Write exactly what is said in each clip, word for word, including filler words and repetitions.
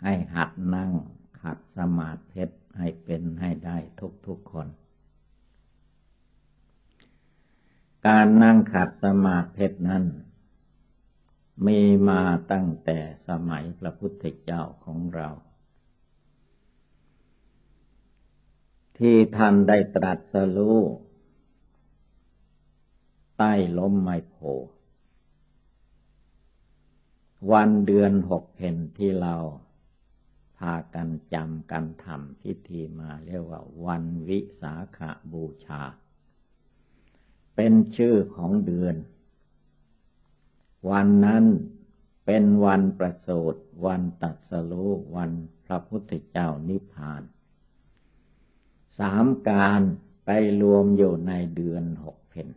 ให้หัดนั่งขัดสมาธิให้เป็นให้ได้ทุกๆคนการนั่งขัดสมาธินั้นมีมาตั้งแต่สมัยพระพุทธเจ้าของเราที่ท่านได้ตรัสรู้ใต้ล้มไมโพธิ์วันเดือนหกเพ็ญที่เราพากันจำกันทำพิธีมาเรียกว่าวันวิสาขบูชาเป็นชื่อของเดือนวันนั้นเป็นวันประสูติวันตรัสรู้วันพระพุทธเจ้านิพพานสามการไปรวมอยู่ในเดือนหกเพ็ญ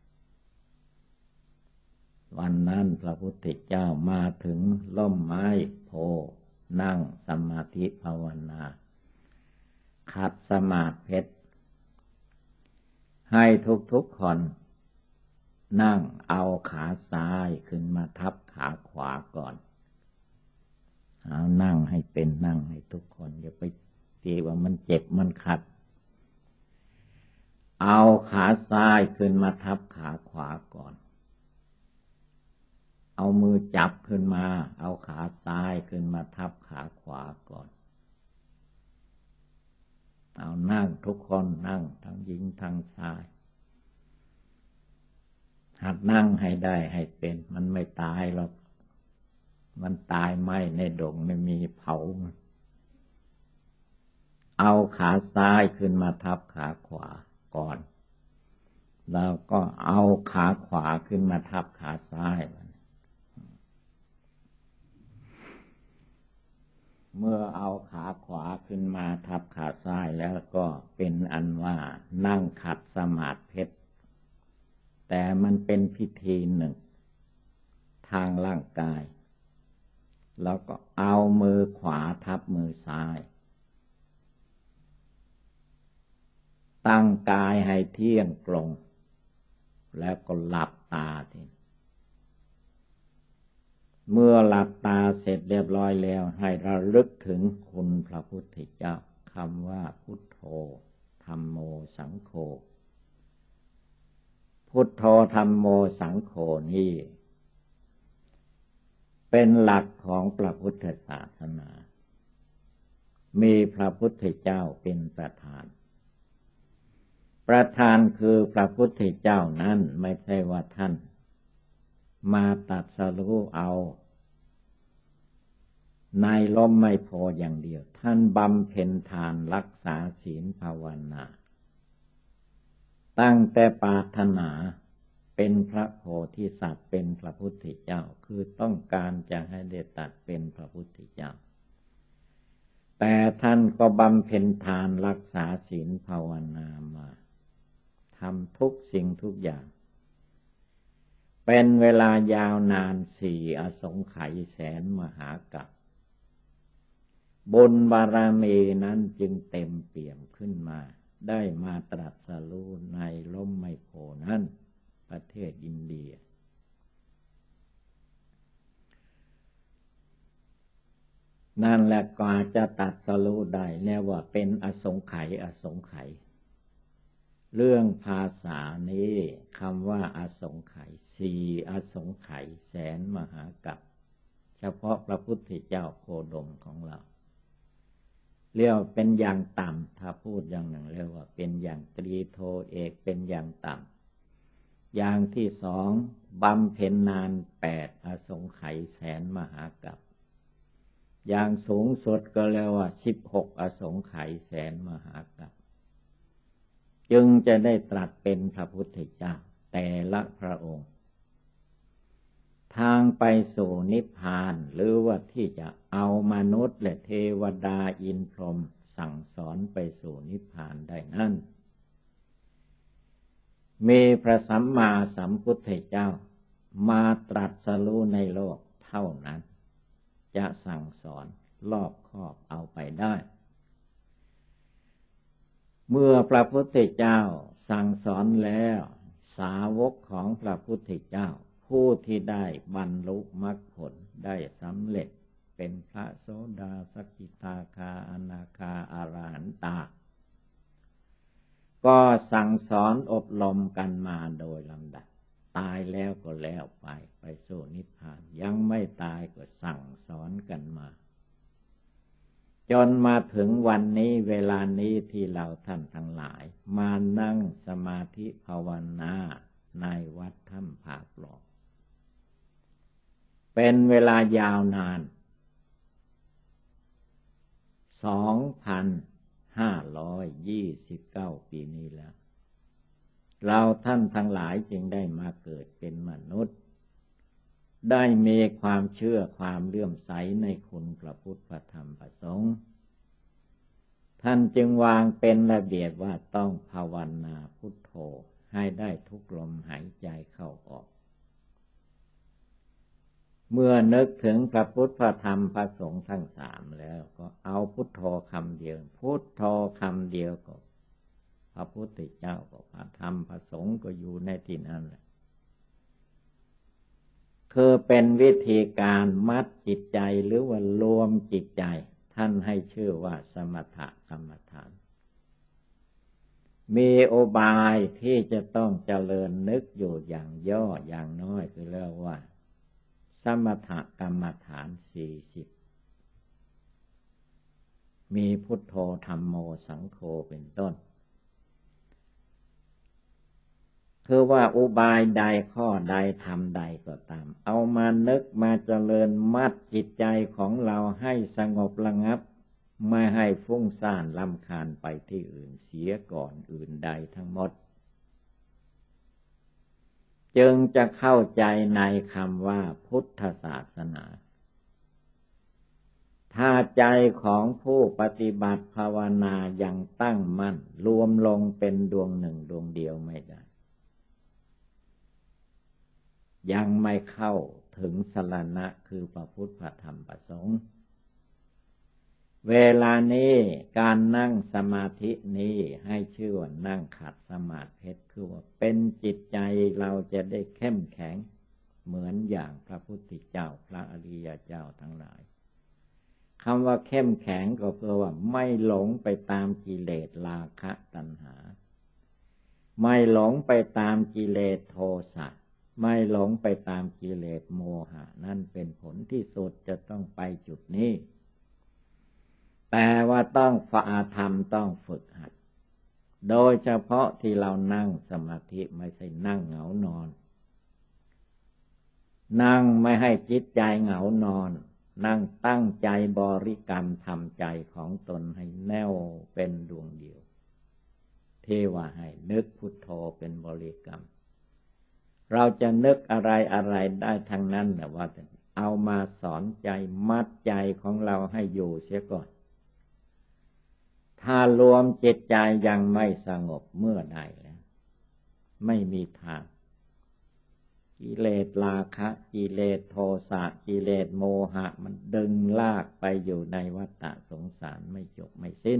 วันนั้นพระพุทธเจ้ามาถึงร่มไม้โพธิ์นั่งสมาธิภาวนาขัดสมาธิให้ทุกๆคนนั่งเอาขาซ้ายขึ้นมาทับขาขวาก่อนเอานั่งให้เป็นนั่งให้ทุกคนอย่าไปตีว่ามันเจ็บมันขัดเอาขาซ้ายขึ้นมาทับขาขวาก่อนเอามือจับขึ้นมาเอาขาซ้ายขึ้นมาทับขาขวาก่อนเอานั่งทุกคนนั่งทั้งหญิงทั้งชายหัดนั่งให้ได้ให้เป็นมันไม่ตายหรอกมันตายไหมในดงไม่มีเผาเอาขาซ้ายขึ้นมาทับขาขวาก่อนแล้วก็เอาขาขวาขึ้นมาทับขาซ้ายเมื่อเอาขาขวาขึ้นมาทับขาซ้ายแล้วก็เป็นอันว่านั่งขัดสมาธิแต่มันเป็นพิธีหนึ่งทางร่างกายแล้วก็เอามือขวาทับมือซ้ายตั้งกายให้เที่ยงตรงแล้วก็หลับตาทีเมื่อหลับตาเสร็จเรียบร้อยแล้วให้ระลึกถึงคุณพระพุทธเจ้าคำว่าพุทโธธัมโมสังโฆพุทโธธัมโมสังโฆนี้เป็นหลักของพระพุทธศาสนามีพระพุทธเจ้าเป็นประธานประธานคือพระพุทธเจ้านั้นไม่ใช่ว่าท่านมาตรัสรู้เอาในลมไม่พออย่างเดียวท่านบำเพ็ญทานรักษาศีลภาวนาตั้งแต่ปรารถนาเป็นพระโพธิสัตว์เป็นพระพุทธเจ้าคือต้องการจะให้ได้ตัดเป็นพระพุทธเจ้าแต่ท่านก็บำเพ็ญทานรักษาศีลภาวนามาทำทุกสิ่งทุกอย่างเป็นเวลายาวนานสี่อสงไขยแสนมหากัปบุญบารมีนั้นจึงเต็มเปี่ยมขึ้นมาได้มาตรัสรู้ในร่มไมโพธิ์นั้นประเทศอินเดียนั่นแหละกว่าจะตรัสรู้ได้เรียกว่าเป็นอสงไขยอสงไขยเรื่องภาษานี้คำว่าอสงไขยสี่อสงไขยแสนมหากัปเฉพาะพระพุทธเจ้าโคดมของเราเรียกว่าเป็นอย่างต่ำถ้าพูดอย่างหนึ่งเรียกว่าเป็นอย่างตรีโทเอกเป็นอย่างต่ำอย่างที่สองบำเพ็ญนานแปดอสงไขยแสนมหากัปอย่างสูงสุดก็เรียกว่าสิบหกอสงไขยแสนมหากัปจึงจะได้ตรัสเป็นพระพุทธเจ้าแต่ละพระองค์ทางไปสู่นิพพานหรือว่าที่จะเอามนุษย์และเทวดาอินทร์พรหมสั่งสอนไปสู่นิพพานได้นั้นมีพระสัมมาสัมพุทธเจ้ามาตรัสรู้ในโลกเท่านั้นจะสั่งสอนรอบคอบเอาไปได้เมื่อพระพุทธเจ้าสั่งสอนแล้วสาวกของพระพุทธเจ้าผู้ที่ได้บรรลุมรรคผลได้สำเร็จเป็นพระโสดาสกิทาคาอนาคาอรหันตาก็สั่งสอนอบรมกันมาโดยลำดับตายแล้วก็แล้วไปไปสู่นิพพานยังไม่ตายก็สั่งสอนกันมาจนมาถึงวันนี้เวลานี้ที่เราท่านทั้งหลายมานั่งสมาธิภาวนาในวัดถ้ำผาปล่องเป็นเวลายาวนานสองพันห้าร้อยยี่สิบเก้าปีนี้แล้วเราท่านทั้งหลายจึงได้มาเกิดเป็นมนุษย์ได้มีความเชื่อความเลื่อมใสในคุณพระพุทธพระธรรมพระสงฆ์ท่านจึงวางเป็นระเบียบว่าต้องภาวนาพุทโธให้ได้ทุกลมหายใจเข้าออกเมื่อนึกถึงพระพุทธพระธรรมพระสงฆ์ทั้งสามแล้วก็เอาพุทโธคำเดียวพุทโธคำเดียวก็พระพุทธเจ้าก็พระธรรมพระสงฆ์ก็อยู่ในที่นั้นแหละคือเป็นวิธีการมัดจิตใจหรือว่ารวมจิตใจท่านให้ชื่อว่าสมถกรรมฐานมีอุบายที่จะต้องเจริญนึกอยู่อย่างย่ออย่างน้อยคือเรียกว่าสมถกรรมฐานสี่สิบมีพุทโธธัมโมสังโฆเป็นต้นคือว่าอุบายใดข้อใดทำใดก็ตามเอามานึกมาเจริญมัดจิตใจของเราให้สงบระงับไม่ให้ฟุ้งซ่านรำคาญไปที่อื่นเสียก่อนอื่นใดทั้งหมดจึงจะเข้าใจในคำว่าพุทธศาสนาถ้าใจของผู้ปฏิบัติภาวนายังตั้งมั่นรวมลงเป็นดวงหนึ่งดวงเดียวไม่ได้ยังไม่เข้าถึงสรณะคือพระพุทธพระธรรมพระสงฆ์เวลานี้การนั่งสมาธินี้ให้ชื่อว่านั่งขัดสมาธิคือว่าเป็นจิตใจเราจะได้เข้มแข็งเหมือนอย่างพระพุทธเจ้าพระอริยเจ้าทั้งหลายคำว่าเข้มแข็งก็เพื่อว่าไม่หลงไปตามกิเลสราคะตัณหาไม่หลงไปตามกิเลสโทสะไม่หลงไปตามกิเลสโมหะนั่นเป็นผลที่สุดจะต้องไปจุดนี้แต่ว่าต้องฝ่าธรรมต้องฝึกหัดโดยเฉพาะที่เรานั่งสมาธิไม่ใช่นั่งเหงานอนนั่งไม่ให้จิตใจเหงานอนนั่งตั้งใจบริกรรมทำใจของตนให้แน่วเป็นดวงเดียวที่ว่าให้นึกพุทโธเป็นบริกรรมเราจะนึกอะไรอะไรได้ทั้งนั้นแต่ว่าเอามาสอนใจมัดใจของเราให้อยู่เสียก่อนถ้ารวมจิตใจยังไม่สงบเมื่อใดแล้วไม่มีทางกิเลสราคะกิเลสโทสะกิเลสโมหะมันดึงลากไปอยู่ในวัฏสงสารไม่จบไม่สิ้น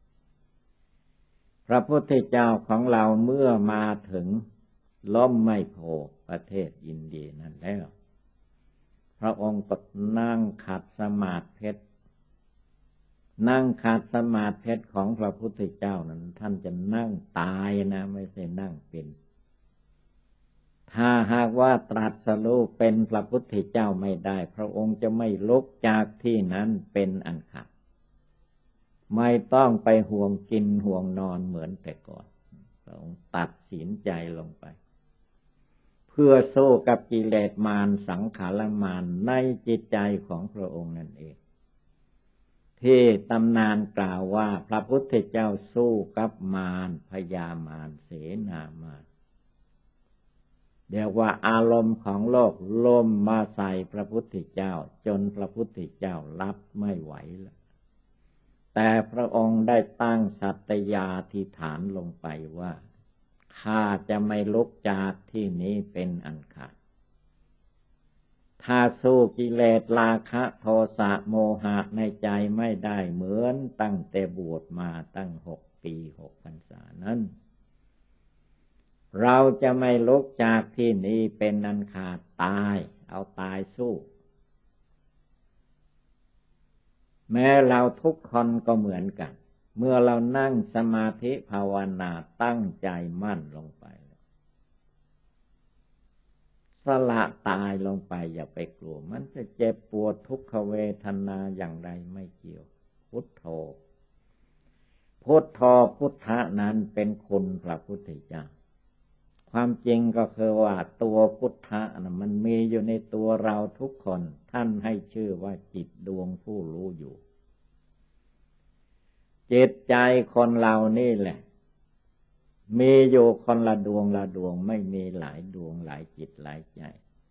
พระพุทธเจ้าของเราเมื่อมาถึงล้มไม่โพประเทศอินเดียนั่นแล้วพระองค์ก็นั่งขัดสมาธินั่งขัดสมาธิของพระพุทธเจ้านั้นท่านจะนั่งตายนะไม่ใช่นั่งเป็นถ้าหากว่าตรัสรู้เป็นพระพุทธเจ้าไม่ได้พระองค์จะไม่ลุกจากที่นั้นเป็นอันขาดไม่ต้องไปห่วงกินห่วงนอนเหมือนแต่ก่อนพระองค์ตัดสินใจลงไปเพื่อสู้กับกิเลสมารสังขารมารในจิตใจของพระองค์นั่นเองที่ตำนานกล่าวว่าพระพุทธเจ้าสู้กับมารพญามารเสนามารเรียกว่าอารมณ์ของโลกล่มมาใส่พระพุทธเจ้าจนพระพุทธเจ้ารับไม่ไหวแล้วแต่พระองค์ได้ตั้งสัตยาธิฐานลงไปว่าข้าจะไม่ลุกจากที่นี้เป็นอันขาดถ้าสู้กิเลสราคะโทสะโมหะในใจไม่ได้เหมือนตั้งแต่บวชมาตั้งหกปีหกพรรษานั้นเราจะไม่ลุกจากที่นี้เป็นอันขาดตายเอาตายสู้แม้เราทุกคนก็เหมือนกันเมื่อเรานั่งสมาธิภาวนาตั้งใจมั่นลงไปสละตายลงไปอย่าไปกลัวมันจะเจ็บปวดทุกขเวทนาอย่างไรไม่เกี่ยวพุทโธพุทโธพุทธะนั้นเป็นคุณพระพุทธเจ้าความจริงก็คือว่าตัวพุทธะนะมันมีอยู่ในตัวเราทุกคนท่านให้ชื่อว่าจิตดวงผู้รู้อยู่จิตใจคนเรานี่แหละมีอยู่คนละดวงละดวงไม่มีหลายดวงหลายจิตหลายใจ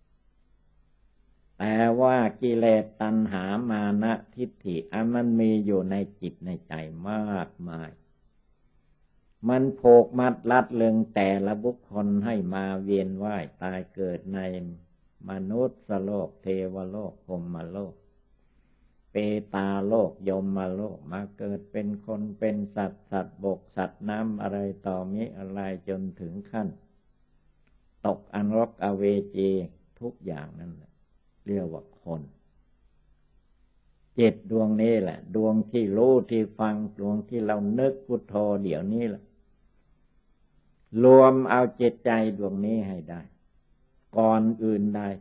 แต่ว่ากิเลสตัณหามานะทิฏฐิอันมันมีอยู่ในจิตในใจมากมายมันโผกมัดลัดลึงแต่ละบุคคลให้มาเวียนว่ายตายเกิดในมนุษย์โลกเทวโลกพรหมโลกเปตาโลกยมโลกมาเกิดเป็นคนเป็นสัตว์สัตว์บกสัตว์น้ำอะไรต่อมิอะไรจนถึงขั้นตกอนรกอเวจีทุกอย่างนั่นแหละเรียกว่าคนจิตดวงนี้แหละดวงที่รู้ที่ฟังดวงที่เรานึกพุทโธเดี๋ยวนี้แหละรวมเอาจิตใจดวงนี้ให้ได้ก่อนอื่นใด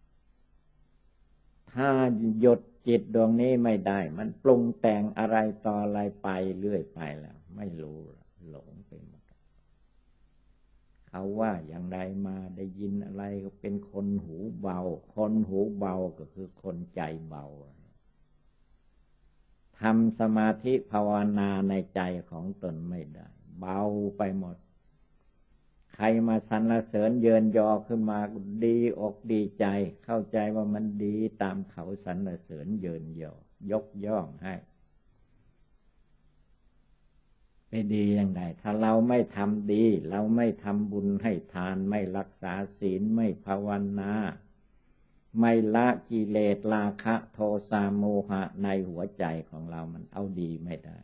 ถ้าหยุดจิตดวงนี้ไม่ได้มันปรุงแต่งอะไรต่ออะไรไปเรื่อยไปแล้วไม่รู้หลงไปหมดเขาว่าอย่างไรมาได้ยินอะไรก็เป็นคนหูเบาคนหูเบาก็คือคนใจเบาทำสมาธิภาวนาในใจของตนไม่ได้เบาไปหมดใครมาสรรเสริญเยินยอขึ้นมาดีอกดีใจเข้าใจว่ามันดีตามเขาสรรเสริญเยินยอยกย่องให้ไม่ดีอย่างไรถ้าเราไม่ทำดีเราไม่ทำบุญให้ทานไม่รักษาศีลไม่ภาวนาไม่ละกิเลสราคะโทสะโมหะในหัวใจของเรามันเอาดีไม่ได้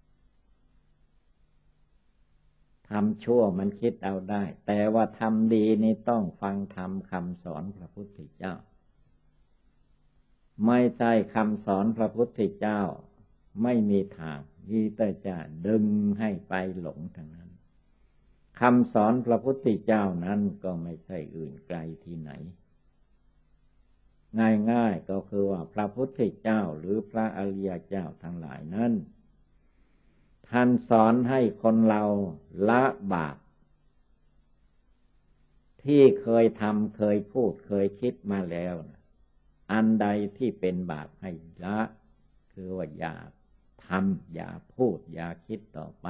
ทำชั่วมันคิดเอาได้แต่ว่าทำดีนี่ต้องฟังธรรมคำสอนพระพุทธเจ้าไม่ใช่คำสอนพระพุทธเจ้าไม่มีทางมีแต่จะดึงให้ไปหลงทางนั้นคำสอนพระพุทธเจ้านั้นก็ไม่ใช่อื่นไกลที่ไหนง่ายๆก็คือว่าพระพุทธเจ้าหรือพระอริยเจ้าทั้งหลายนั้นท่านสอนให้คนเราละบาปที่เคยทำเคยพูดเคยคิดมาแล้วอันใดที่เป็นบาปให้ละคือว่าอย่าทำอย่าพูดอย่าคิดต่อไป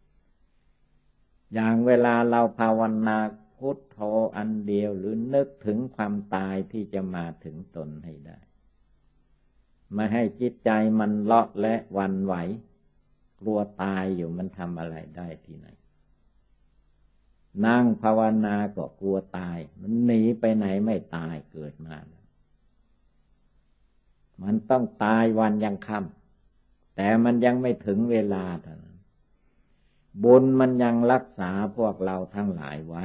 อย่างเวลาเราภาวนาพุทโธอันเดียวหรือนึกถึงความตายที่จะมาถึงตนให้ได้ไม่ให้จิตใจมันเลาะและหวั่นไหวกลัวตายอยู่มันทำอะไรได้ที่ไหนนั่งภาวนาก็กลัวตายมันหนีไปไหนไม่ตายเกิดมามันต้องตายวันยังค่ำแต่มันยังไม่ถึงเวลาเท่านั้นบุญมันยังรักษาพวกเราทั้งหลายไว้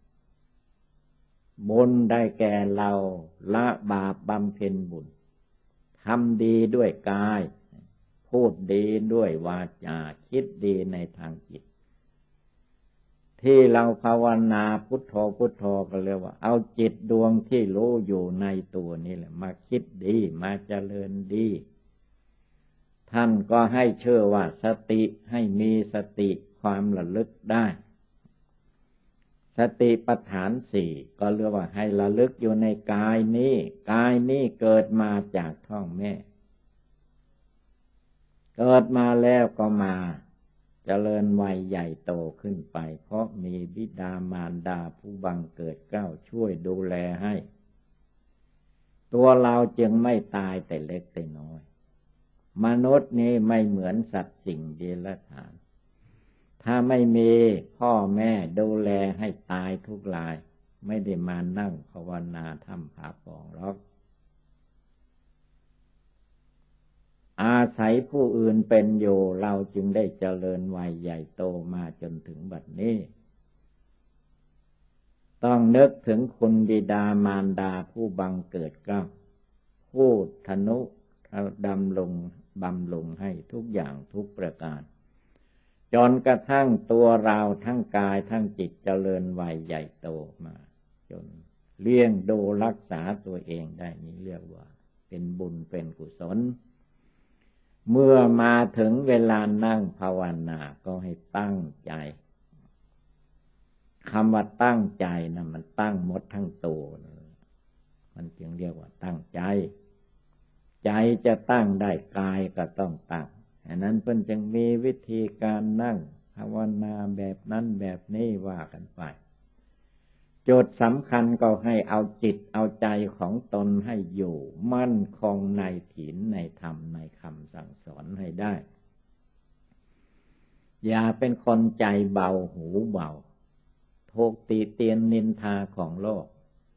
บุญได้แก่เราละบาปบำเพ็ญบุญทำดีด้วยกายพูดดีด้วยวาจาคิดดีในทางจิตที่เราภาวนาพุทโธพุทโธก็เรียกว่าเอาจิตดวงที่รู้อยู่ในตัวนี่แหละมาคิดดีมาเจริญดีท่านก็ให้เชื่อว่าสติให้มีสติความระลึกได้สติปัฏฐานสี่ก็เรียกว่าให้ระลึกอยู่ในกายนี้กายนี้เกิดมาจากท้องแม่เกิดมาแล้วก็มาเจริญวัยใหญ่โตขึ้นไปเพราะมีบิดามารดาผู้บังเกิดเกล้าช่วยดูแลให้ตัวเราจึงไม่ตายแต่เล็กแต่น้อยมนุษย์นี้ไม่เหมือนสัตว์สิ่งเดรัจฉานถ้าไม่มีพ่อแม่ดูแลให้ตายทุกรายไม่ได้มานั่งภาวนาทำผาปองหรอกอาศัยผู้อื่นเป็นอยู่เราจึงได้เจริญวัยใหญ่โตมาจนถึงบัดนี้ต้องนึกถึงคุณบิดามารดาผู้บังเกิดเกล้าผู้ทนุดำรงบำรุงให้ทุกอย่างทุกประการจนกระทั่งตัวเราทั้งกายทั้งจิตเจริญวัยใหญ่โตมาจนเลี้ยงดูรักษาตัวเองได้นี้เรียกว่าเป็นบุญเป็นกุศลเมื่อมาถึงเวลานั่งภาวนาก็ให้ตั้งใจคำว่าตั้งใจนะมันตั้งหมดทั้งตัวมันจึงเรียกว่าตั้งใจใจจะตั้งได้กายก็ต้องตั้งฉะนั้นเพิ่นจึงมีวิธีการนั่งภาวนาแบบนั้นแบบนี้ว่ากันไปโจทย์สำคัญก็ให้เอาจิตเอาใจของตนให้อยู่มั่นคงในศีลในธรรมในคำสั่งสอนให้ได้อย่าเป็นคนใจเบาหูเบาถูกติเตียนนินทาของโลก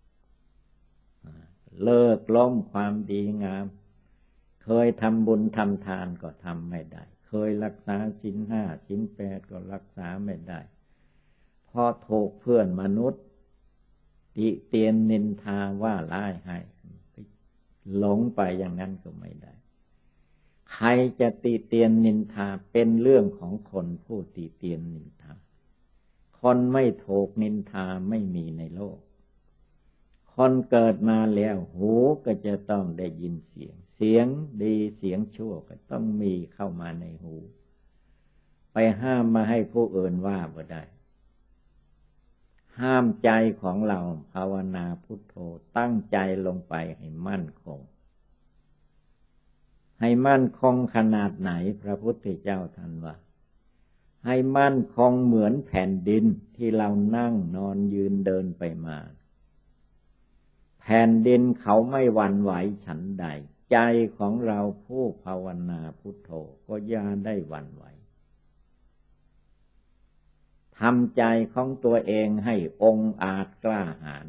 เลิกล้มความดีงามเคยทำบุญทำทานก็ทำไม่ได้เคยรักษาศีลห้าศีลแปดก็รักษาไม่ได้พอถูกเพื่อนมนุษย์ติเตียนนินทาว่าร้ายให้หลงไปอย่างนั้นก็ไม่ได้ใครจะติเตียนนินทาเป็นเรื่องของคนผู้ติเตียนนินทาคนไม่ถูกนินทาไม่มีในโลกคนเกิดมาแล้วหูก็จะต้องได้ยินเสียงเสียงดีเสียงชั่วก็ต้องมีเข้ามาในหูไปห้ามมาให้ผู้อื่นว่าบ่ได้ห้ามใจของเราภาวนาพุทโธตั้งใจลงไปให้มั่นคงให้มั่นคงขนาดไหนพระพุทธเจ้าท่านว่าให้มั่นคงเหมือนแผ่นดินที่เรานั่งนอนยืนเดินไปมาแผ่นดินเขาไม่หวั่นไหวฉันใดใจของเราผู้ภาวนาพุทโธก็อย่าได้หวั่นไหวทำใจของตัวเองให้องอาจกล้าหาญ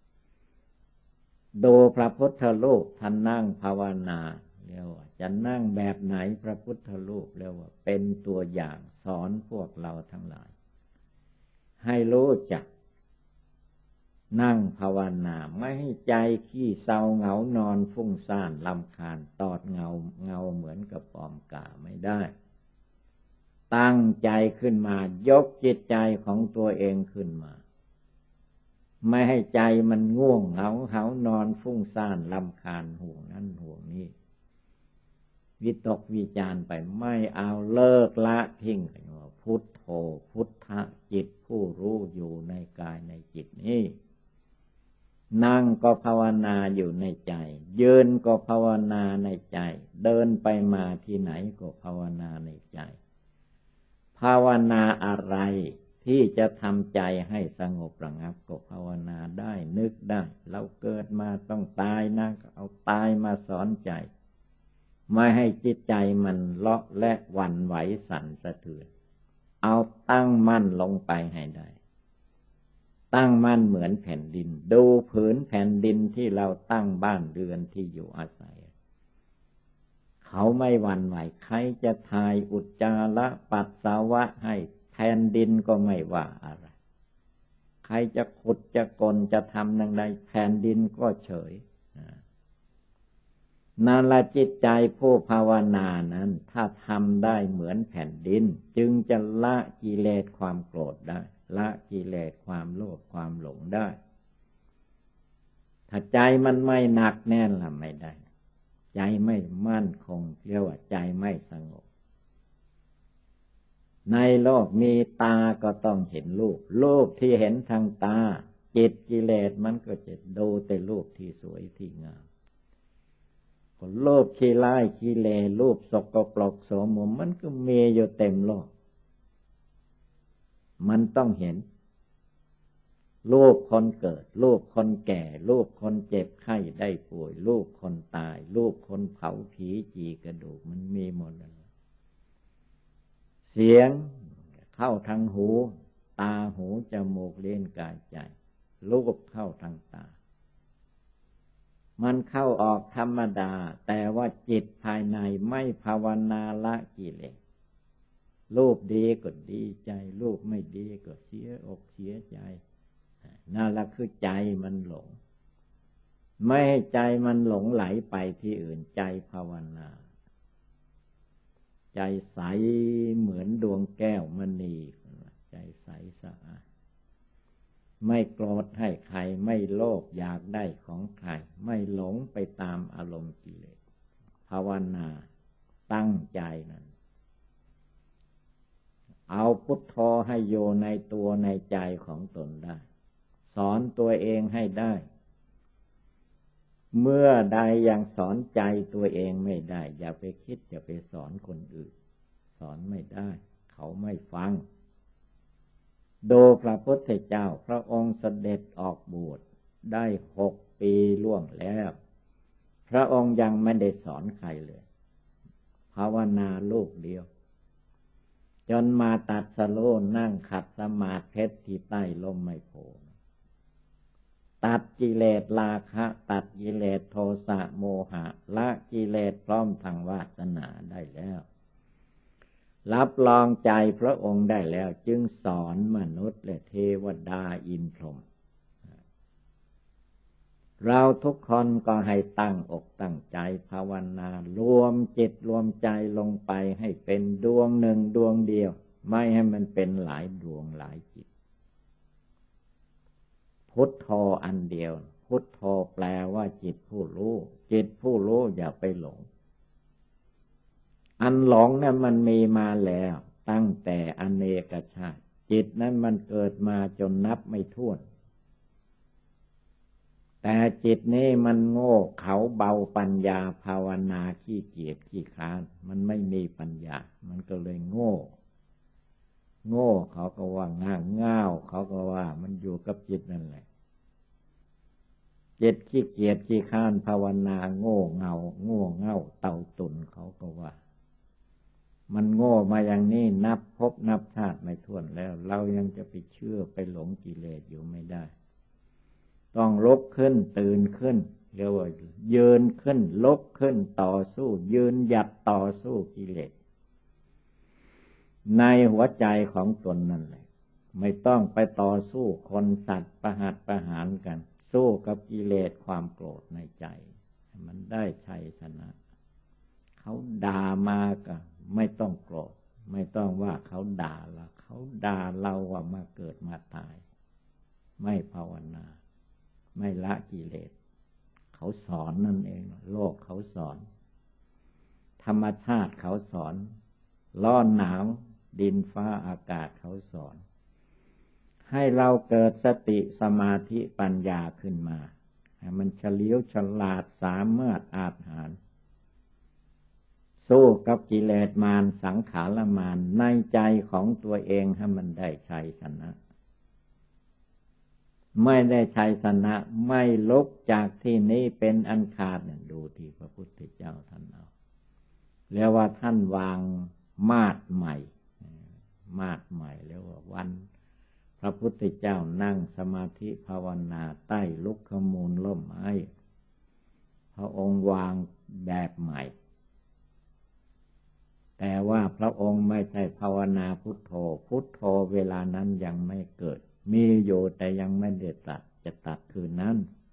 ดูพระพุทธรูปท่านนั่งภาวนาเรียกว่าจะนั่งแบบไหนพระพุทธรูปเรียกว่าเป็นตัวอย่างสอนพวกเราทั้งหลายให้รู้จักนั่งภาวนาไม่ให้ใจขี้เศร้าเหงานอนฟุ้งซ่านรำคาญตอดเงาเงาเหมือนกับปอมกาไม่ได้ตั้งใจขึ้นมายกจิตใจของตัวเองขึ้นมาไม่ให้ใจมันง่วงเหงาเหานอนฟุ้งซ่านรำคาญห่วงนั้นห่วงนี้วิตกวิจารไปไม่เอาเลิกละทิ้งว่าพุทโธพุทธะจิตผู้รู้อยู่ในกายในจิตนี้นั่งก็ภาวนาอยู่ในใจยืนก็ภาวนาในใจเดินไปมาที่ไหนก็ภาวนาในใจภาวนาอะไรที่จะทำใจให้สงบระงับก็ภาวนาได้นึกได้เราเกิดมาต้องตายนะก็เอาตายมาสอนใจไม่ให้จิตใจมันเลาะและหวั่นไหวสั่นสะเทือนเอาตั้งมั่นลงไปให้ได้ตั้งมั่นเหมือนแผ่นดินดูผืนแผ่นดินที่เราตั้งบ้านเรือนที่อยู่อาศัยเขาไม่หวั่นไหวใครจะทายอุจจาระปัสสาวะให้แผ่นดินก็ไม่ว่าอะไรใครจะขุดจะกลจะทำอย่างใดแผ่นดินก็เฉยนั่นละจิตใจผู้ภาวนานั้นถ้าทำได้เหมือนแผ่นดินจึงจะละกิเลสความโกรธได้ละกิเลสความโลภความหลงได้ถ้าใจมันไม่หนักแน่นละไม่ได้ใจไม่มั่นคงเรียกว่าใจไม่สงบในโลกมีตาก็ต้องเห็นรูปรูปที่เห็นทางตาจิตกิเลสมันก็จะดูแต่รูปที่สวยที่งามคนโลภขี้ร้ายขี้เลวรูปสกปรกโสมมมันก็มีอยู่เต็มโลกมันต้องเห็นรูปคนเกิดรูปคนแก่รูปคนเจ็บไข้ได้ป่วยรูปคนตายรูปคนเผาผีจีกระดูกมันมีหมดเลยเสียงเข้าทางหูตาหูจมูกลิ้นกายใจรูปเข้าทางตามันเข้าออกธรรมดาแต่ว่าจิตภายในไม่ภาวนาละกิเลสรูปดีก็ดีใจรูปไม่ดีก็เสียอกเสียใจนั่นแหละคือใจมันหลงไม่ให้ใจมันหลงไหลไปที่อื่นใจภาวนาใจใสเหมือนดวงแก้วมณีใจใสสะอาดไม่โกรธให้ใครไม่โลภอยากได้ของใครไม่หลงไปตามอารมณ์กิเลสภาวนาตั้งใจนั้นเอาพุทโธให้โยในตัวในใจของตนได้สอนตัวเองให้ได้เมื่อใดยังสอนใจตัวเองไม่ได้อย่าไปคิดอย่าไปสอนคนอื่นสอนไม่ได้เขาไม่ฟังดูพระพุทธเจ้าพระองค์เสด็จออกบวชได้หกปีล่วงแล้วพระองค์ยังไม่ได้สอนใครเลยภาวนาลูกเดียวจนมาตัดสโลนั่งขัดสมาธิที่ใต้ลมไมโพตัดกิเลสราคะตัดกิเลสโทสะโมหะละกิเลสพร้อมทางวาสนาได้แล้วรับรองใจพระองค์ได้แล้วจึงสอนมนุษย์และเทวดาอินทร์พรหมเราทุกคนก็ให้ตั้งอกตั้งใจภาวนารวมจิตรวมใจลงไปให้เป็นดวงหนึ่งดวงเดียวไม่ให้มันเป็นหลายดวงหลายจิตพุทโธอันเดียวพุทโธแปลว่าจิตผู้รู้จิตผู้รู้อย่าไปหลงอันหลงนั้นมันมีมาแล้วตั้งแต่อเนกชาติจิตนั้นมันเกิดมาจนนับไม่ถ้วนแต่จิตนี้มันโง่เขาเบาปัญญาภาวนาขี้เกียจขี้คร้านมันไม่มีปัญญามันก็เลยโง่โง่เขาก็ว่าง่างง่าวเขาก็ว่ามันอยู่กับจิตนั่นแหละจิตขี้เกียจขี้คร้านภาวนาโง่เงาโง่เง่าเต่าตุ่นเขาก็ว่ามันโง่มาอย่างนี้นับพบนับชาติไม่ถ้วนแล้วเรายังจะไปเชื่อไปหลงกิเลสอยู่ไม่ได้ต้องลุกขึ้นตื่นขึ้นเรียกว่ายืนขึ้นลุกขึ้นต่อสู้ยืนหยัดต่อสู้กิเลสในหัวใจของตนนั่นแหละไม่ต้องไปต่อสู้คนสัตว์ประหัตประหารกันสู้กับกิเลสความโกรธในใจมันได้ชัยชนะเขาด่ามาก็ไม่ต้องโกรธไม่ต้องว่าเขาด่าเราเขาด่าเราว่ามาเกิดมาตายไม่ภาวนาไม่ละกิเลสเขาสอนนั่นเองโลกเขาสอนธรรมชาติเขาสอนร้อนหนาวดินฟ้าอากาศเขาสอนให้เราเกิดสติสมาธิปัญญาขึ้นมาให้มันเฉลียวฉลาดสามารถอาจหารสู้กับกิเลสมารสังขารมารในใจของตัวเองให้มันได้ชัยชนะไม่ได้ชัยชนะไม่ลุกจากที่นี้เป็นอันขาดดูที่พระพุทธเจ้าท่านเอาเรียกว่าท่านวางมาดใหม่มาดใหม่เรียกว่าวันพระพุทธเจ้านั่งสมาธิภาวนาใต้ลุกขมูลล่มไม้พระองค์วางแบบใหม่แต่ว่าพระองค์ไม่ใช่ภาวนาพุทโธพุทโธเวลานั้นยังไม่เกิดมีอยู่แต่ยังไม่ได้ตัดจะตัดคืนนั้น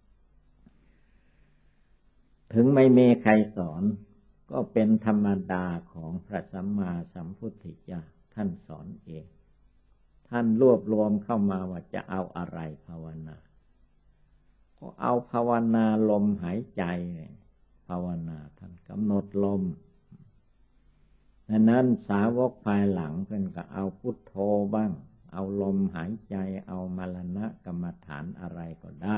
ถึงไม่มีใครสอนก็เป็นธรรมดาของพระสัมมาสัมพุทธเจ้าท่านสอนเองท่านรวบรวมเข้ามาว่าจะเอาอะไรภาวนาก็เอาภาวนาลมหายใจภาวนาท่านกำหนดลมดังนั้นสาวกภายหลังเพิ่นก็เอาพุทโธบ้างเอาลมหายใจเอามรณะกรรมฐานอะไรก็ได้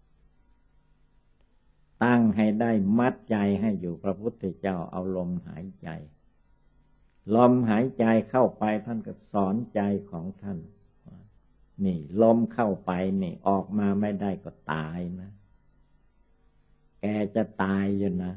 ตั้งให้ได้มัดใจให้อยู่พระพุทธเจ้าเอาลมหายใจลมหายใจเข้าไปท่านก็สอนใจของท่านนี่ลมเข้าไปนี่ออกมาไม่ได้ก็ตายนะแกจะตายอยู่นะ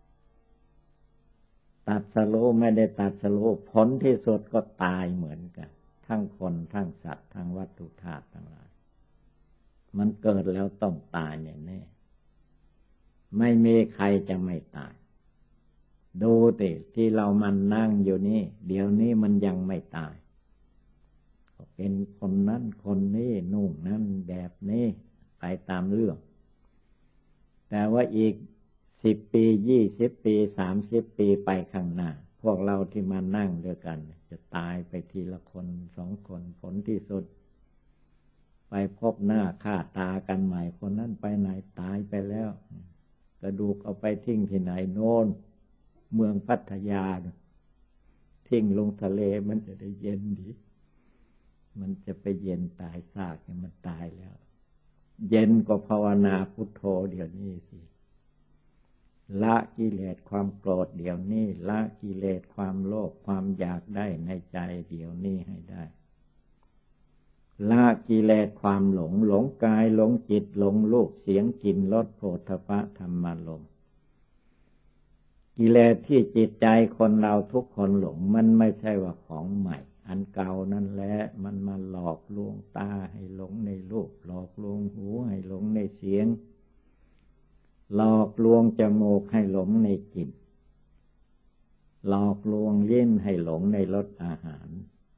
ตัดสรู้ไม่ได้ตัดสรู้ผลที่สุดก็ตายเหมือนกันทั้งคนทั้งสัตว์ทั้งวัตถุธาตุทั้งหลายมันเกิดแล้วต้องตายแน่ๆไม่มีใครจะไม่ตายดูสิที่เรามันนั่งอยู่นี่เดี๋ยวนี้มันยังไม่ตายเป็นคนนั้นคนนี้นู่นนั่นแบบนี้ไปตามเรื่องแต่ว่าอีกสิบปียี่สิบปีสามสิบปีไปข้างหน้าพวกเราที่มานั่งด้วยกันจะตายไปทีละคนสองคนผลที่สุดไปพบหน้าค่าตากันใหม่คนนั้นไปไหนตายไปแล้วกระดูกเอาไปทิ้งที่ไหนโน่นเมืองพัทยาทิ้งลงทะเลมันจะได้เย็นดีมันจะไปเย็นตายซากมันตายแล้วเย็นก็ภาวนาพุทโธเดี๋ยวนี้สิละกิเลสความโกรธเดี๋ยวนี้ละกิเลสความโลภความอยากได้ในใจเดี๋ยวนี้ให้ได้ละกิเลสความหลงหลงกายหลงจิตหลงรูปเสียงกลิ่นรสโผฏฐัพพะธรรมารมณ์กิเลสที่จิตใจคนเราทุกคนหลงมันไม่ใช่ว่าของใหม่อันเก่านั่นแหละมันมาหลอกลวงตาให้หลงในรูปหลอกลวงหูให้หลงในเสียงหลอกลวงจมูกให้หลงในกลิ่นหลอกลวงลิ้นให้หลงในรสอาหาร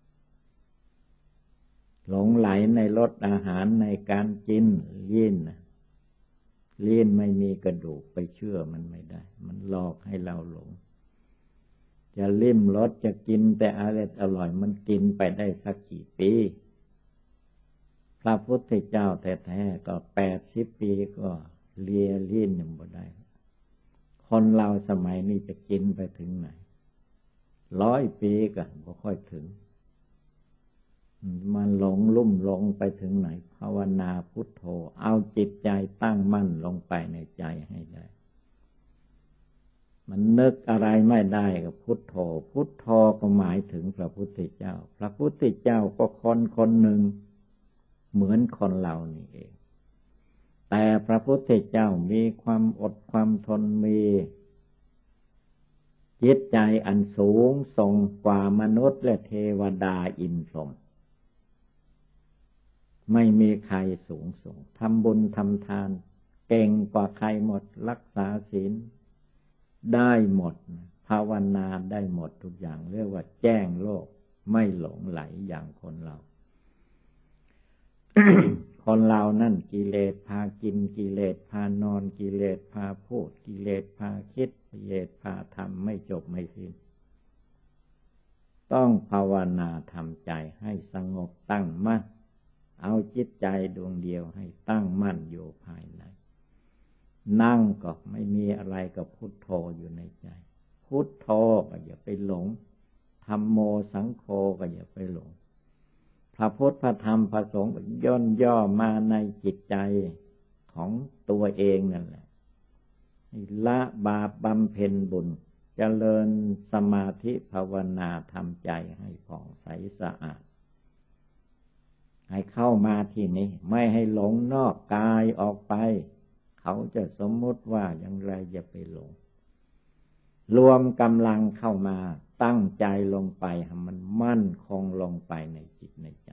หลงไหลในรสอาหารในการกินลิ้นลิ้นไม่มีกระดูกไปเชื่อมันไม่ได้มันหลอกให้เราหลงจะลิ้มรสจะกินแต่อร่อยอร่อยมันกินไปได้สักกี่ปีพระพุทธเจ้าแท้ๆก็แปดสิบปีก็เลียลิ้นยังบ่ได้คนเราสมัยนี้จะกินไปถึงไหนร้อยปีก็บ่ค่อยถึงมันหลงลุ่มหลงไปถึงไหนภาวนาพุทโธเอาจิตใจตั้งมั่นลงไปในใจให้ได้มันนึกอะไรไม่ได้กับพุทโธพุทโธก็หมายถึงพระพุทธเจ้าพระพุทธเจ้าก็คนคนหนึ่งเหมือนคนเรานี่เองแต่พระพุทธเจ้ามีความอดความทนมีจิตใจอันสูงส่งกว่ามนุษย์และเทวดาอินทร์พรหมไม่มีใครสูงส่งทำบุญทำทานเก่งกว่าใครหมดรักษาศีลได้หมดภาวนาได้หมดทุกอย่างเรียกว่าแจ้งโลกไม่หลงไหลอย่างคนเรา คนเรานั่นกิเลสพากินกิเลสพานอนกิเลสพาพูดกิเลสพาคิดกิเลสพาทำไม่จบไม่สิ้นต้องภาวนาทำใจให้สงบตั้งมั่นเอาจิตใจดวงเดียวให้ตั้งมั่นอยู่ภายในนั่งก็ไม่มีอะไรกับพุทโธอยู่ในใจพุทโธก็อย่าไปหลงธัมโมสังโฆก็อย่าไปหลงพระพุทธพระธรรมพระสงฆ์ย่นย่อมาในจิตใจของตัวเองนั่นแหละละบาปบำเพ็ญบุญเจริญสมาธิภาวนาทำใจให้ผ่องใสสะอาดให้เข้ามาที่นี้ไม่ให้หลงนอกกายออกไปเขาจะสมมติว่าอย่างไรอย่าไปหลงรวมกำลังเข้ามาตั้งใจลงไปให้มันมั่นคงลงไปในจิตในใจ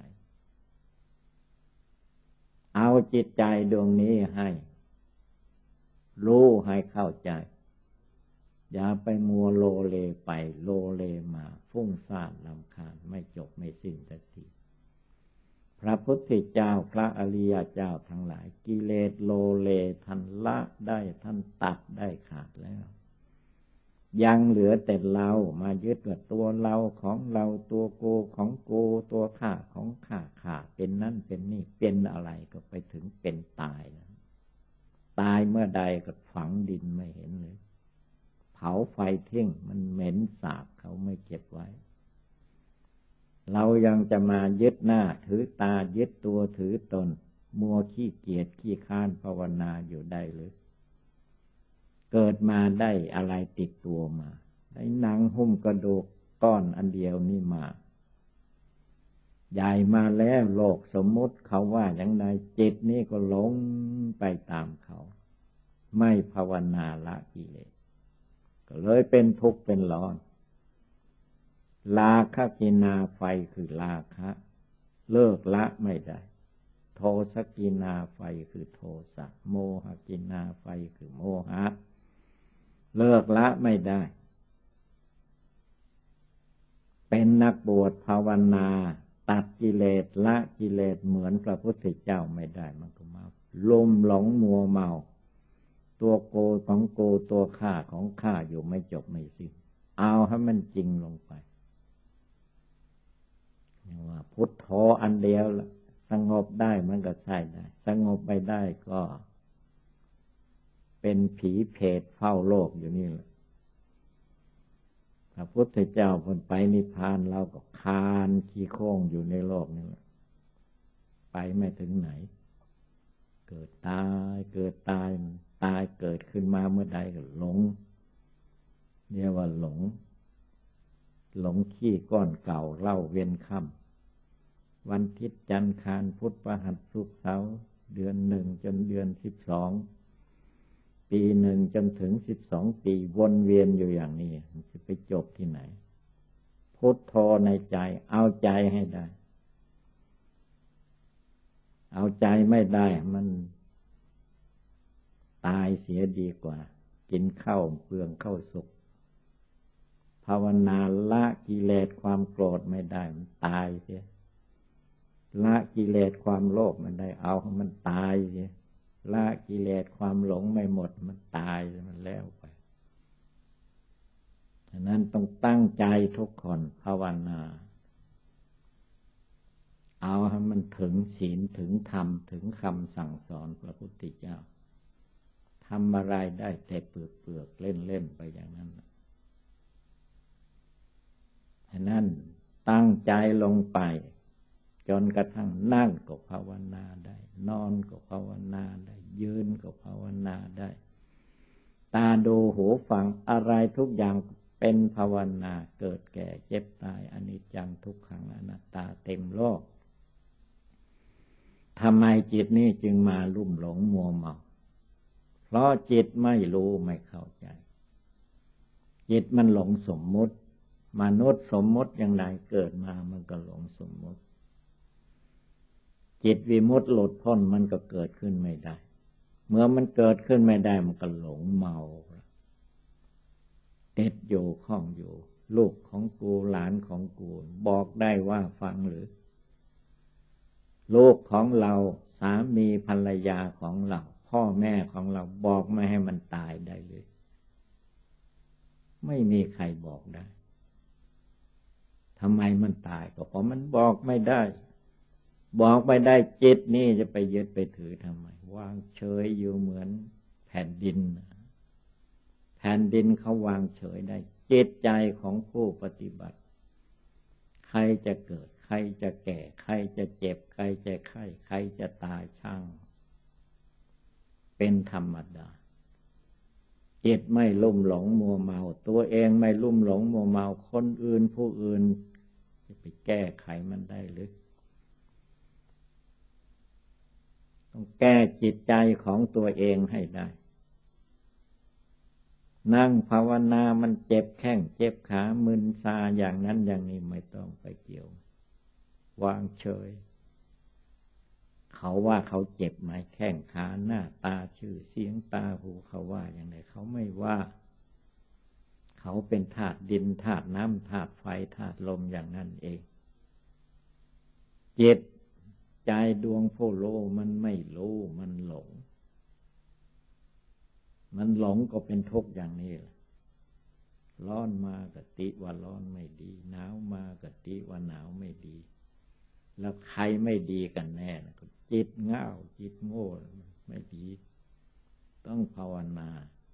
เอาจิตใจดวงนี้ให้รู้ให้เข้าใจอย่าไปมัวโลเลไปโลเลมาฟุ้งซ่านรำคาญไม่จบไม่สิ้นสักทีพระพุทธเจ้าพระอริยเจ้าทั้งหลายกิเลสโลเลท่านละได้ท่านตัดได้ขาดแล้วยังเหลือแต่เรามายึดว่าตัวเราของเราตัวกูของกูตัวข้าของข้าข้าเป็นนั่นเป็นนี่เป็นอะไรก็ไปถึงเป็นตายแล้วตายเมื่อใดก็ฝังดินไม่เห็นเลยเผาไฟทิ้งมันเหม็นสาบเขาไม่เก็บไว้เรายังจะมายึดหน้าถือตายึดตัวถือตนมัวขี้เกียจขี้ค้านภาวนาอยู่ได้หรือเกิดมาได้อะไรติดตัวมาได้หนังหุ้มกระดูกก้อนอันเดียวนี่มาใหญ่มาแล้วโลกสมมุติเขาว่าอย่างไรจิตนี่ก็หลงไปตามเขาไม่ภาวนาละกิเลสก็เลยเป็นทุกข์เป็นร้อนราคะกินาไฟคือราคะเลิกละไม่ได้โทสะกินาไฟคือโทสะโมหกินาไฟคือโมหะเลิกละไม่ได้เป็นนักบวชภาวนาตัดกิเลสละกิเลสเหมือนพระพุทธเจ้าไม่ได้มันก็มาลุ่มหลงมัวเมาตัวโกของโกตัวข้าของข้าอยู่ไม่จบไม่สิ้นเอาให้มันจริงลงไปว่าพุทโธอันเดียวสงบได้มันก็ใช่ได้สงบไม่ได้ก็เป็นผีเพศเฝ้าโลกอยู่นี่แหละพระพุทธเจ้าพ้นไปนิพพานเราก็คานขี้โค้งอยู่ในโลกนี่แหละไปไม่ถึงไหนเกิดตายเกิดตายตายเกิดขึ้นมาเมื่อใดก็หลงเรียกว่าหลงหลงขี้ก้อนเก่าเล่าเวียนค่ำวันอาทิตย์จันทร์อังคารพุธพฤหัสศุกร์เสาร์เดือนหนึ่งจนเดือนสิบสองปีหนึ่งจนถึงสิบสองปีวนเวียนอยู่อย่างนี้มันจะไปจบที่ไหนพุทโธในใจเอาใจให้ได้เอาใจไม่ได้มันตายเสียดีกว่ากินข้าวเปลืองข้าวสุกภาวนาละกิเลสความโกรธไม่ได้มันตายเสียละกิเลสความโลภมันได้เอามันตายเสียละกิเลสความหลงไม่หมดมันตายมันแล้วไปฉะนั้นต้องตั้งใจทุกคนภาวนาเอาให้มันถึงศีลถึงธรรมถึงคำสั่งสอนพระพุทธเจ้าทำอะไรได้แต่เปลือกเปลือกเล่นเล่นไปอย่างนั้นฉะนั้นตั้งใจลงไปจนกระทั่งนั่งก็ภาวนาได้นอนก็ภาวนาได้ยืนก็ภาวนาได้ตาดูหูฟังอะไรทุกอย่างเป็นภาวนาเกิดแก่เจ็บตายอนิจจังทุกขังอนัตตาเต็มโลกทำไมจิตนี้จึงมาลุ่มหลงมัวเมาเพราะจิตไม่รู้ไม่เข้าใจจิตมันหลงสมมุติมนุษย์สมมุติอย่างไรเกิดมามันก็หลงสมมุติจิตวิมุตติหลุดพ้นมันก็เกิดขึ้นไม่ได้เมื่อมันเกิดขึ้นไม่ได้มันก็หลงเมาติดอยู่ข้องอยู่ลูกของกูหลานของกูบอกได้ว่าฟังหรือลูกของเราสามีภรรยาของเราพ่อแม่ของเราบอกไม่ให้มันตายได้เลยไม่มีใครบอกได้ทำไมมันตายก็เพราะมันบอกไม่ได้บอกไม่ได้จิตนี่จะไปยึดไปถือทำไมวางเฉยอยู่เหมือนแผ่นดินแผ่นดินเขาวางเฉยได้จิตใจของผู้ปฏิบัติใครจะเกิดใครจะแก่ใครจะเจ็บใครจะไข้ใครจะตายช่างเป็นธรรมดาจิตไม่ลุ่มหลงมัวเมาตัวเองไม่ลุ่มหลงมัวเมาคนอื่นผู้อื่นจะไปแก้ไขมันได้หรือต้องแก้จิตใจของตัวเองให้ได้นั่งภาวนามันเจ็บแข้งเจ็บขามึนซาอย่างนั้นอย่างนี้ไม่ต้องไปเกี่ยววางเฉยเขาว่าเขาเจ็บไหมแข้งขาหน้าตาชื่อเสียงตาหูเขาว่าอย่างไรเขาไม่ว่าเขาเป็นธาตุดินธาตุน้ำธาตุไฟธาตุลมอย่างนั้นเองจิตใจดวงผู้รู้มันไม่รู้มันหลงมันหลงก็เป็นทุกข์อย่างนี้แหละร้อนมาก็ติว่าร้อนไม่ดีหนาวมาก็ติว่าหนาวไม่ดีแล้วใครไม่ดีกันแน่นะจิตง่าวจิตโง่ไม่ดีต้องภาวนา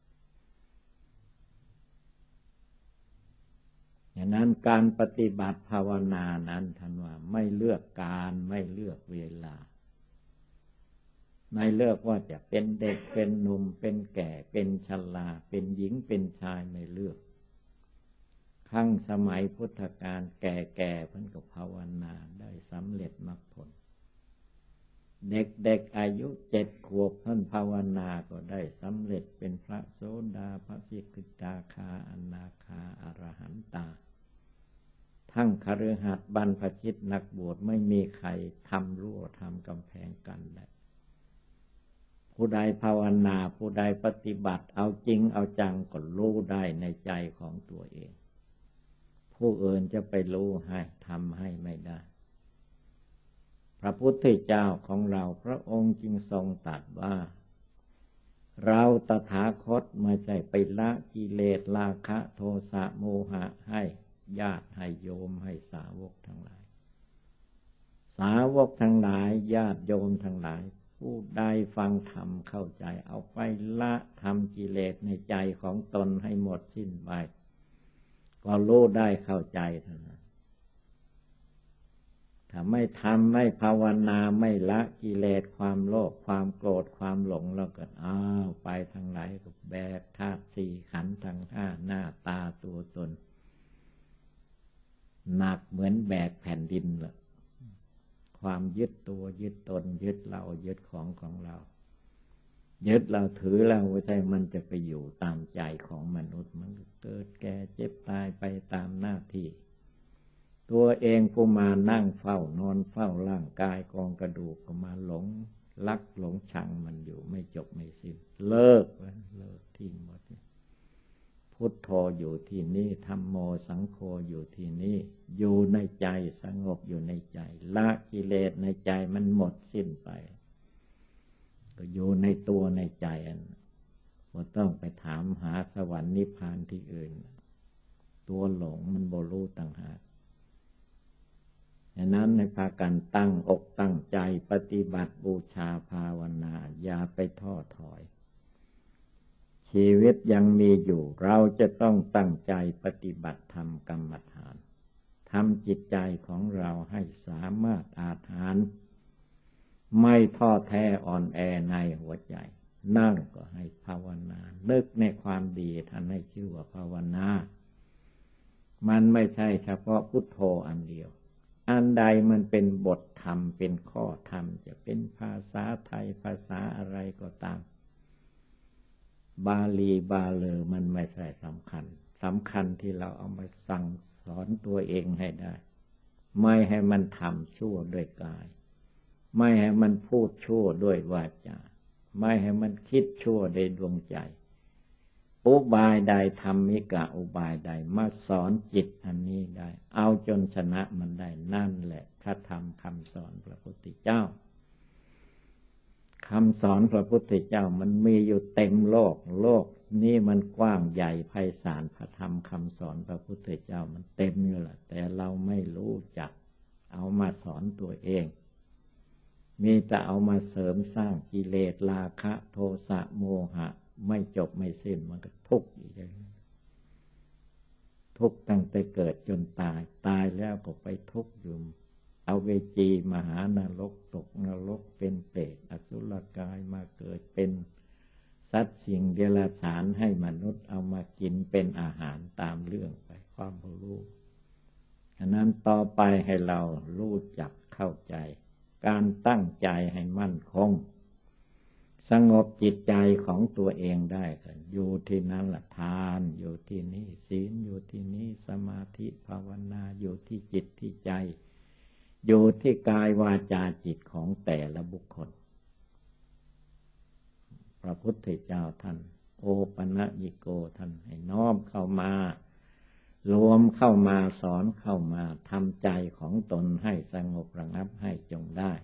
อย่างนั้นการปฏิบัติภาวนานั้นท่านว่าไม่เลือกการไม่เลือกเวลาไม่เลือกว่าจะเป็นเด็กเป็นหนุ่มเป็นแก่เป็นชราเป็นหญิงเป็นชายไม่เลือกครั้งสมัยพุทธกาลแก่ๆเพิ่นก็ภาวนาได้สำเร็จมรรคผลเด็กๆอายุเจ็ดขวบท่านภาวนาก็ได้สำเร็จเป็นพระโสดาพระสกิทาคาอนาคาอรหันตาทั้งคฤหัสถ์บรรพชิตนักบวชไม่มีใครทำรั้วทำกำแพงกันได้ผู้ใดภาวนาผู้ใดปฏิบัติเอาจริงเอาจังก็รู้ได้ในใจของตัวเองผู้อื่นจะไปรู้ให้ทำให้ไม่ได้พระพุทธเจ้าของเราพระองค์จึงทรงตรัสว่าเราตถาคตไม่ใช่ไปละกิเลสราคะโทสะโมหะให้ญาติให้โยมให้สาวกทั้งหลายสาวกทั้งหลายญาติโยมทั้งหลายผู้ใดฟังธรรมเข้าใจเอาไปละทำกิเลสในใจของตนให้หมดสิ้นไปก็รู้ได้เข้าใจเท่านั้นถ้าไม่ทำไม่ภาวนาไม่ละกิเลสความโลภความโกรธความหลงแล้วก็อ้าวไปทางไหนก็แบกธาตุสี่ขันธ์ทั้งห้าหน้าตาตัวตนหนักเหมือนแบกแผ่นดินเลยความยึดตัวยึดตนยึดเรายึดของของเรายึดเราถือเราไม่ใช่มันจะไปอยู่ตามใจของมนุษย์มันเกิดแก่เจ็บตายไปตามหน้าที่ตัวเองผู้มานั่งเฝ้านอนเฝ้าร่างกายกองกระดูกก็มาหลงรักหลงชังมันอยู่ไม่จบไม่สิ้นเลิกเลิกทิ้งหมดพุทโธอยู่ที่นี่ธัมโมสังโฆอยู่ที่นี่อยู่ในใจสงบอยู่ในใจละกิเลสในใจมันหมดสิ้นไปก็อยู่ในตัวในใจอันบ่ต้องไปถามหาสวรรค์นิพพานที่อื่นตัวหลงมันบ่รู้ต่างหากดังนั้นในพากันตั้งอกตั้งใจปฏิบัติบูชาภาวนาอย่าไปท้อถอยชีวิตยังมีอยู่เราจะต้องตั้งใจปฏิบัติธรรมกรรมฐานทำจิตใจของเราให้สามารถอาถรรพ์ไม่ท้อแท้อ่อนแอในหัวใจนั่งก็ให้ภาวนานึกในความดีท่านให้ชื่อว่าภาวนามันไม่ใช่เฉพาะพุทโธอันเดียวอันใดมันเป็นบทธรรมเป็นข้อธรรมจะเป็นภาษาไทยภาษาอะไรก็ตามบาลีบาเลอมันไม่ใช่สำคัญสำคัญที่เราเอามาสั่งสอนตัวเองให้ได้ไม่ให้มันทำชั่วด้วยกายไม่ให้มันพูดชั่วด้วยวาจาไม่ให้มันคิดชั่วในดวงใจอุบายใดธรรมิกะอุบายใดมาสอนจิตอันนี้ได้เอาจนชนะมันได้นั่นแหละพระธรรมคำสอนพระพุทธเจ้าคำสอนพระพุทธเจ้ามันมีอยู่เต็มโลกโลกนี้มันกว้างใหญ่ไพศาลพระธรรมคำสอนพระพุทธเจ้ามันเต็มอยู่แหละแต่เราไม่รู้จักเอามาสอนตัวเองมีแต่เอามาเสริมสร้างกิเลสราคะโทสะโมหะไม่จบไม่สิ้นมันก็ทุกข์อีกทุกข์ตั้งแต่เกิดจนตายตายแล้วก็ไปทุกข์อยู่เอาเวจีมหานรกตกนรกเป็นเปรตอสุรกายมาเกิดเป็นสัตว์สิ่งเดรัจฉานให้มนุษย์เอามากินเป็นอาหารตามเรื่องไปความรู้ฉะนั้นต่อไปให้เรารู้จักเข้าใจการตั้งใจให้มั่นคงสงบจิตใจของตัวเองได้กันอยู่ที่นั้นละทานอยู่ที่นี่ศีลอยู่ที่นี่สมาธิภาวนาอยู่ที่จิตที่ใจอยู่ที่กายวาจาจิตของแต่ละบุคคลพระพุทธเจ้าท่านโอปัญญิโกท่านให้น้อมเข้ามารวมเข้ามาสอนเข้ามาทำใจของตนให้สงบระงับให้จงได้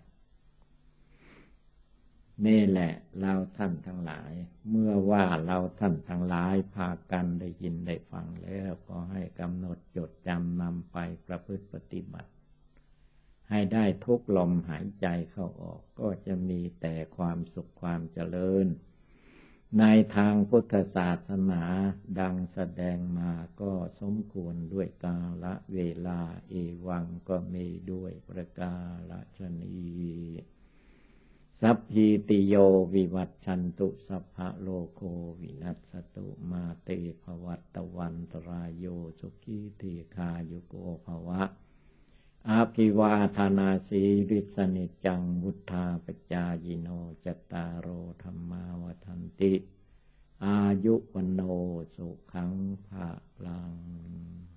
นี่แหละเราท่านทั้งหลายเมื่อว่าเราท่านทั้งหลายพากันได้ยินได้ฟังแล้วก็ให้กำหนดจดจำนำไปประพฤติปฏิบัติให้ได้ทุกลมหายใจเข้าออกก็จะมีแต่ความสุขความเจริญในทางพุทธศาสนาดังแสดงมาก็สมควรด้วยกาลเวลาเอวังก็มีด้วยประกาศนีสัพพิติโยวิวัชชันตุสัพพะโลกโควินัสสตุมาเตภวัตวันตรายโยสุขีทีคายุโกภวะอาภิวาทานาสีริสนิจังวุธาปจายโนจตารโอธรรมาวทันติอายุวโนสุขังภาลัง